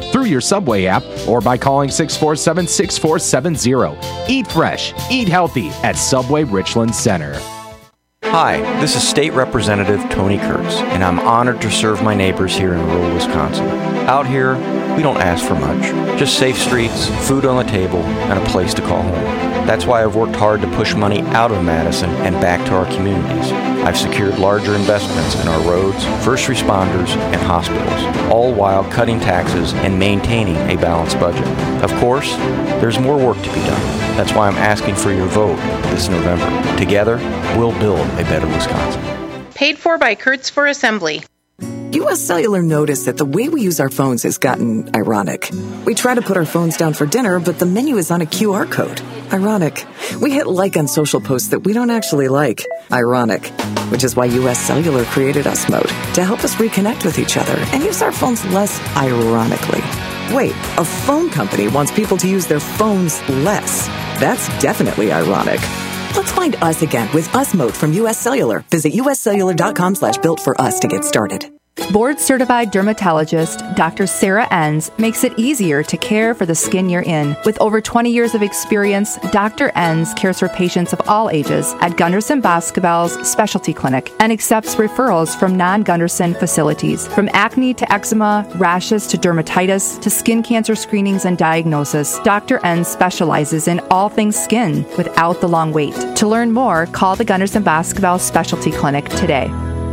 through your Subway app or by calling 647-6470. Eat fresh, eat healthy at Subway Richland Center. Hi, this is State Representative Tony Kurtz, and I'm honored to serve my neighbors here in rural Wisconsin. Out here, we don't ask for much, just safe streets, food on the table, and a place to call home. That's why I've worked hard to push money out of Madison and back to our communities. I've secured larger investments in our roads, first responders, and hospitals, all while cutting taxes and maintaining a balanced budget. Of course, there's more work to be done. That's why I'm asking for your vote this November. Together, we'll build a better Wisconsin. Paid for by Kurtz for Assembly. U.S. Cellular noticed that the way we use our phones has gotten ironic. We try to put our phones down for dinner, but the menu is on a QR code. Ironic. We hit like on social posts that we don't actually like. Ironic. Which is why U.S. Cellular created Us Mode to help us reconnect with each other and use our phones less ironically. Wait, a phone company wants people to use their phones less. That's definitely ironic. Let's find us again with Us Mode from U.S. Cellular. Visit uscellular.com/built-for-us to get started. Board-certified dermatologist Dr. Sarah Enns makes it easier to care for the skin you're in. With over 20 years of experience, Dr. Enns cares for patients of all ages at Gunderson Boscobel's specialty clinic and accepts referrals from non-Gunderson facilities. From acne to eczema, rashes to dermatitis to skin cancer screenings and diagnosis, Dr. Enns specializes in all things skin without the long wait. To learn more, call the Gunderson Boscobel Specialty Clinic today.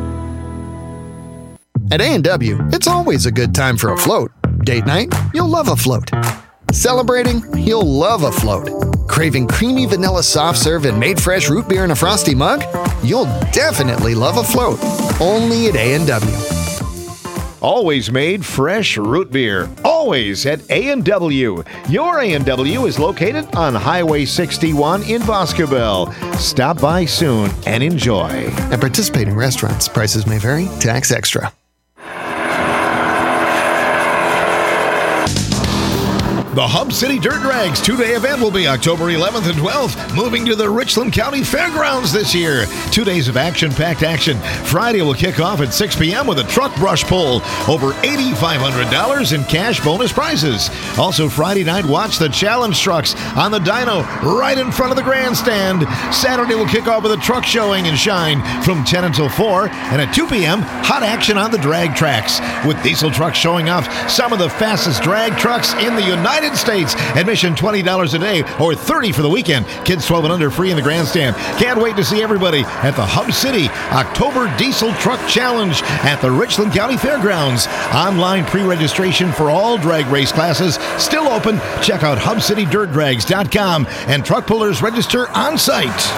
At A&W, it's always a good time for a float. Date night? You'll love a float. Celebrating? You'll love a float. Craving creamy vanilla soft serve and made fresh root beer in a frosty mug? You'll definitely love a float. Only at A&W. Always made fresh root beer. Always at A&W. Your A&W is located on Highway 61 in Boscobel. Stop by soon and enjoy. At participating restaurants, prices may vary. Tax extra. The Hub City Dirt Drags 2-day event will be October 11th and 12th, moving to the Richland County Fairgrounds this year. 2 days of action-packed action. Friday will kick off at 6 p.m. with a truck brush pull. Over $8,500 in cash bonus prizes. Also Friday night, watch the challenge trucks on the dyno right in front of the grandstand. Saturday will kick off with a truck showing and shine from 10 until 4. And at 2 p.m., hot action on the drag tracks. With diesel trucks showing off some of the fastest drag trucks in the United States. Admission $20 a day or $30 for the weekend. Kids 12 and under free in the grandstand. Can't wait to see everybody at the Hub City October Diesel Truck Challenge at the Richland County Fairgrounds. Online pre-registration for all drag race classes still open. Check out HubCityDirtDrags.com and truck pullers register on site.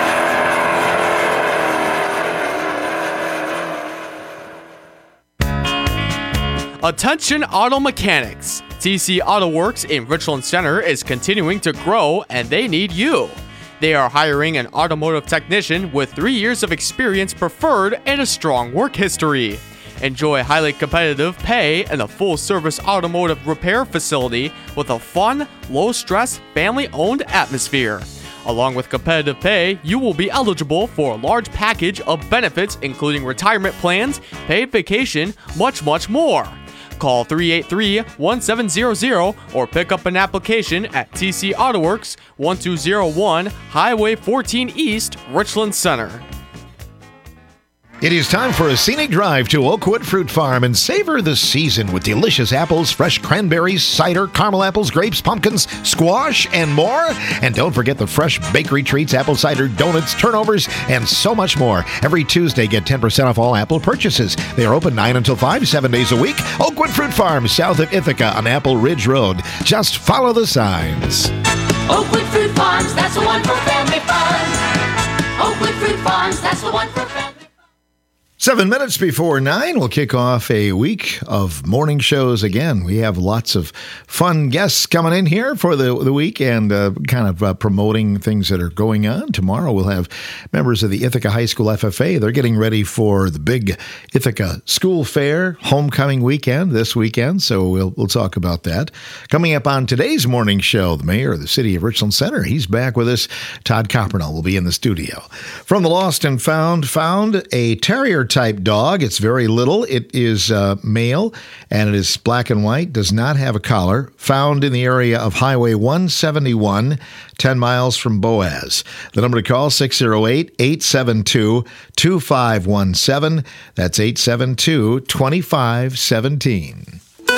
Attention auto mechanics. TC Auto Works in Richland Center is continuing to grow and they need you. They are hiring an automotive technician with 3 years of experience preferred and a strong work history. Enjoy highly competitive pay and a full-service automotive repair facility with a fun, low-stress, family-owned atmosphere. Along with competitive pay, you will be eligible for a large package of benefits including retirement plans, paid vacation, much more. Call 383-1700 or pick up an application at TC Auto Works, 1201 Highway 14 East, Richland Center. It is time for a scenic drive to Oakwood Fruit Farm and savor the season with delicious apples, fresh cranberries, cider, caramel apples, grapes, pumpkins, squash, and more. And don't forget the fresh bakery treats, apple cider, donuts, turnovers, and so much more. Every Tuesday, get 10% off all Apple purchases. They are open 9 until 5, 7 days a week. Oakwood Fruit Farm, south of Ithaca on Apple Ridge Road. Just follow the signs. Oakwood Fruit Farms, that's the one for family fun. Oakwood Fruit Farms, that's the one for family fun. 7 minutes before 9, we'll kick off a week of morning shows again. We have lots of fun guests coming in here for the week and promoting things that are going on. Tomorrow we'll have members of the Ithaca High School FFA. They're getting ready for the big Ithaca School Fair homecoming weekend this weekend, so we'll talk about that. Coming up on today's morning show, the mayor of the city of Richland Center, he's back with us. Todd Coppernell will be in the studio. From the Lost and Found a terrier type dog. It's very little. It is male, and it is black and white, does not have a collar, found in the area of Highway 171, 10 miles from Boaz. The number to call, 608-872-2517. That's 872-2517.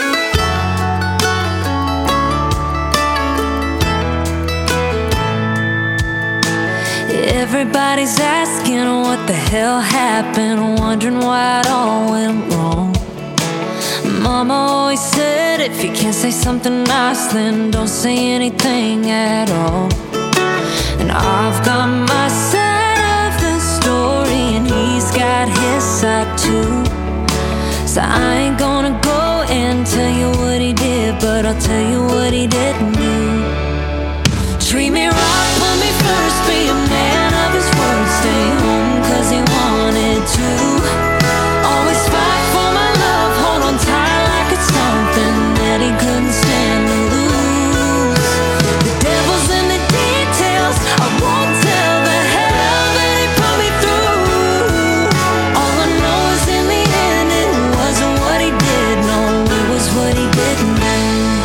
Everybody's asking what the hell happened, wondering why it all went wrong. Mama always said if you can't say something nice, then don't say anything at all. And I've got my side of the story, and he's got his side too. So I ain't gonna go and tell you what he did, but I'll tell you what he didn't do. Treat me right, put me first, be a man of his word, stay home 'cause he wanted to. Always fight for my love, hold on tight like it's something that he couldn't stand to lose. The devil's in the details, I won't tell the hell that he put me through. All I know is in the end it wasn't what he did, no, it was what he didn't do.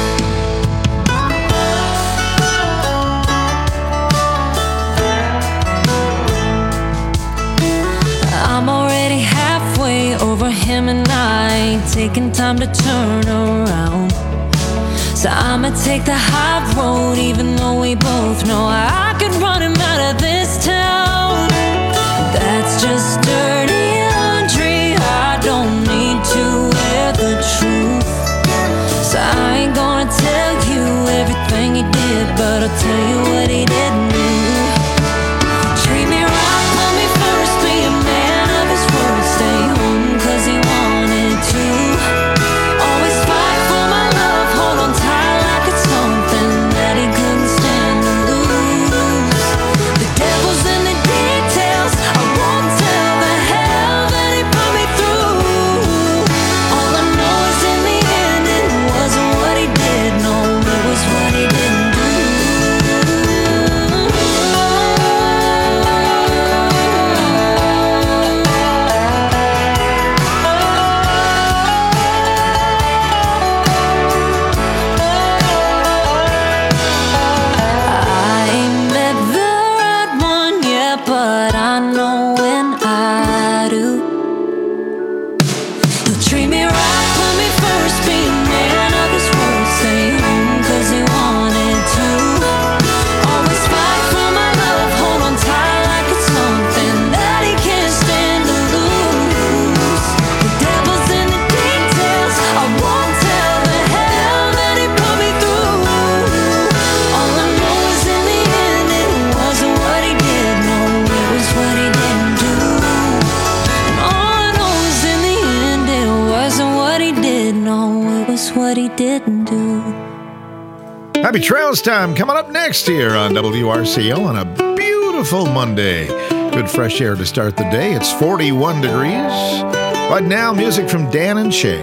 I'm already halfway over him and I ain't taking time to turn around. So I'ma take the high road even though we both know I could run him out of this town. That's just dirty laundry, I don't need to wear the truth. So I ain't gonna tell you everything he did, but I'll tell you what he didn't do. Treat me right, put me first, be a man of his word, stay home 'cause he wanted to. Always fight for my love, hold on tight like it's something that he couldn't stand to lose. The devil's in the details, I won't tell the hell that he put me through. All I know is in the end it wasn't what he did, no, it was what he didn't do. I ain't met the right one yet, but I know when I do. He'll treat me right, put me first, be a man of his word, stay home 'cause he wanted to. Always fight for my love, hold on tight like it's something that he can't stand to lose. The devil's in the details, I won't tell the hell that he put me through. All I know is in the end it wasn't what he did, no, it was what he didn't do. And all I know is in the end it wasn't what he did, no, it was what he didn't do. Happy Trails Time coming up next here on WRCO on a beautiful Monday. Good fresh air to start the day. It's 41 degrees. Right now, music from Dan and Shay.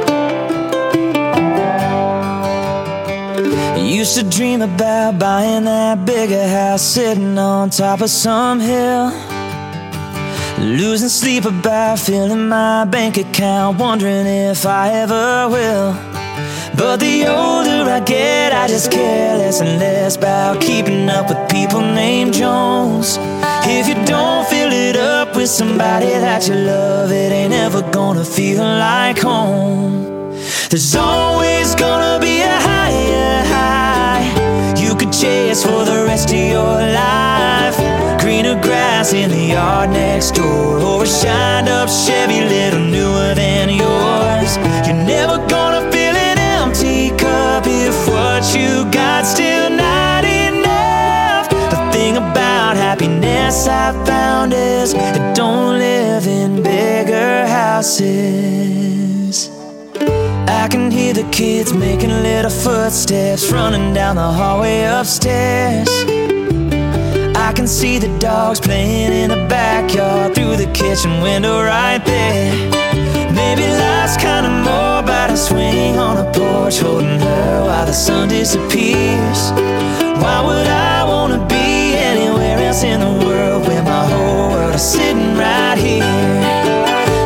Used to dream about buying that bigger house sitting on top of some hill. Losing sleep about filling my bank account, wondering if I ever will. But the older I get, I just care less and less about keeping up with people named Jones. If you don't fill it up with somebody that you love, it ain't ever gonna feel like home. There's always gonna be a higher high you could chase for the rest of your life. Greener grass in the yard next door, or a shined up Chevy little newer than yours. You're never gonna fill an empty cup if what you got still not enough. The thing about happiness I found is it don't live in bigger houses. I can hear the kids making little footsteps running down the hallway upstairs. I can see the dogs playing in the backyard through the kitchen window right there. Maybe life's kinda more about a swing on a porch holding her while the sun disappears. Why would I wanna be anywhere else in the world when my whole world is sitting right here?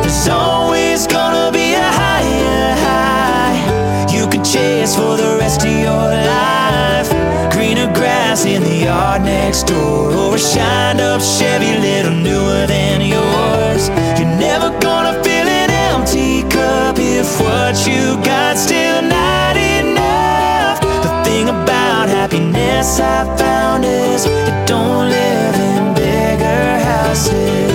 next door, or a shined up Chevy little newer than yours. You're never gonna fill an empty cup if what you got still not enough. The thing about happiness I found is it don't live in bigger houses.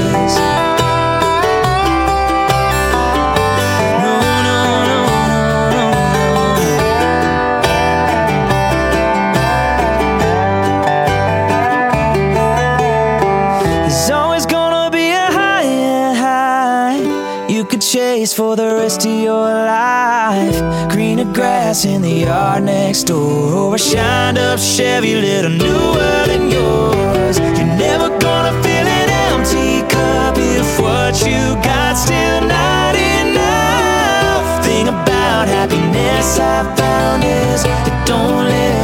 Chase for the rest of your life. Greener grass in the yard next door, or a shined up Chevy little newer than yours. You're never gonna fill an empty cup if what you got still not enough. Thing about happiness I found is it don't live